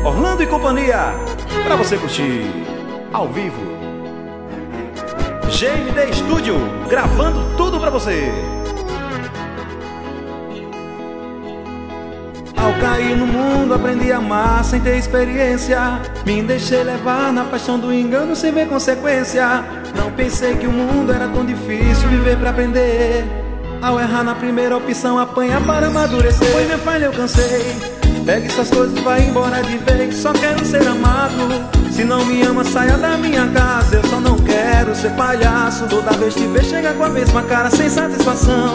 Orlando e Companhia, pra você curtir ao vivo. GMD Studio, gravando tudo pra você. Ao cair no mundo aprendi a amar sem ter experiência. Me deixei levar na paixão do engano sem ver consequência. Não pensei que o mundo era tão difícil viver pra aprender. Ao errar na primeira opção apanhar para amadurecer. Foi minha falha, eu cansei. Pegue essas coisas e vai embora de vez. Só quero ser amado. Se não me ama, saia da minha casa. Eu só não quero ser palhaço. Toda vez te ver chega com a mesma cara sem satisfação.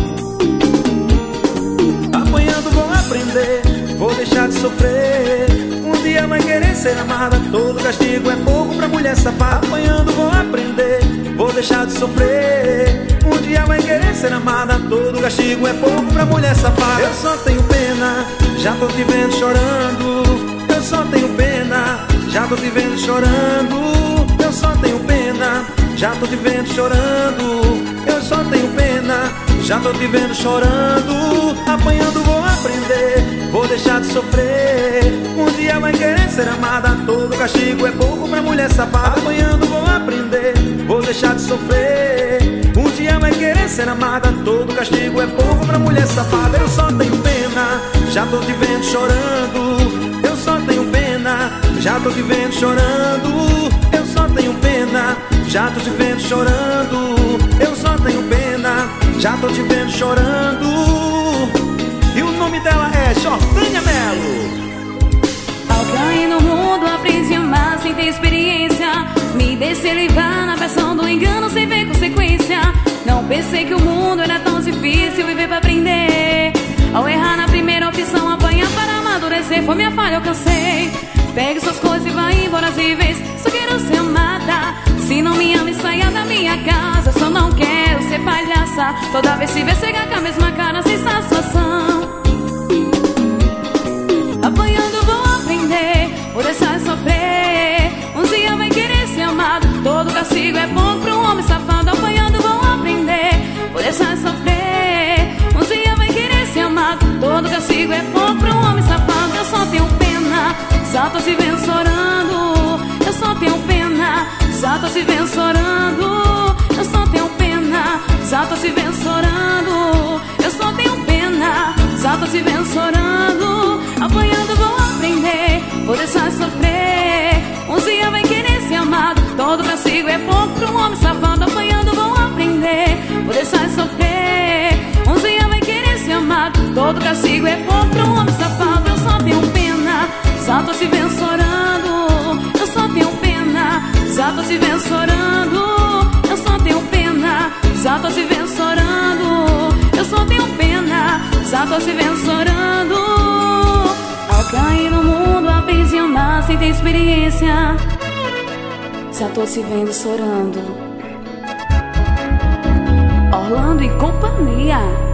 Apanhando vou aprender, vou deixar de sofrer. Um dia vai querer ser amada. Todo castigo é pouco pra mulher safada. Apanhando vou aprender, vou deixar de sofrer. Um dia vai querer ser amada. Todo castigo é pouco pra mulher safada. Eu só tenho pena, já tô te vendo chorando. Eu só tenho pena, já tô te vendo chorando. Eu só tenho pena, já tô te vendo chorando. Eu só tenho pena, já tô te vendo chorando. Apanhando vou aprender, vou deixar de sofrer. Um dia vai querer ser amada. Todo castigo é pouco pra mulher safada. Apanhando vou aprender, vou deixar de sofrer. Um dia vai querer ser amada. Todo castigo é pouco pra mulher safada. Eu só tenho pena, já tô te vendo chorando. Eu só tenho pena, já tô te vendo chorando. Eu só tenho pena, já tô te vendo chorando. Eu só tenho pena, já tô te vendo chorando. E o nome dela é Jordânia Mello. Ao cair no mundo aprendi a amar sem ter experiência. Me deixei levar na pressão do engano sem ver consequência. Não pensei que o mundo era tão difícil viver pra aprender. Ao errar na primeira opção apanhar para amadurecer. Foi minha falha, eu cansei. Pegue suas coisas e vai embora de vez. Só quero ser amada. Se não me ama e saia da minha casa. Eu só não quero ser palhaça. Toda vez se vê chegar com a mesma cara sem satisfação. Apanhando vou aprender, vou deixar de sofrer. Um dia vai querer ser amado. Todo castigo é bom pra um homem safado. Apanhando vou aprender, vou deixar de sofrer. Um dia vai querer ser amado. Todo castigo é bom pra um homem safado. Eu só tenho pena, só tô te vendo chorando. Eu só tenho pena, só tô te vendo chorando. Eu só tenho pena, só tô te vendo chorando. Eu só tenho pena, só tô te vendo chorando. Apanhando vou aprender, vou deixar de sofrer. Um dia vai querer ser amado. Todo castigo é pouco pra um homem safado. Apanhando vou aprender, vou deixar de sofrer. Um dia vai querer ser amado. Todo castigo é pouco pra um homem safado. Eu só tenho pena, só tô te vendo chorando. Eu só tenho pena, só tô te vendo chorando. Eu só tenho pena, só tô te vendo chorando. Eu só tenho pena, só tô te vendo chorando. Ao cair no mundo aprendi a amar sem ter experiência. Já tô te vendo chorando. Orlando e Companhia.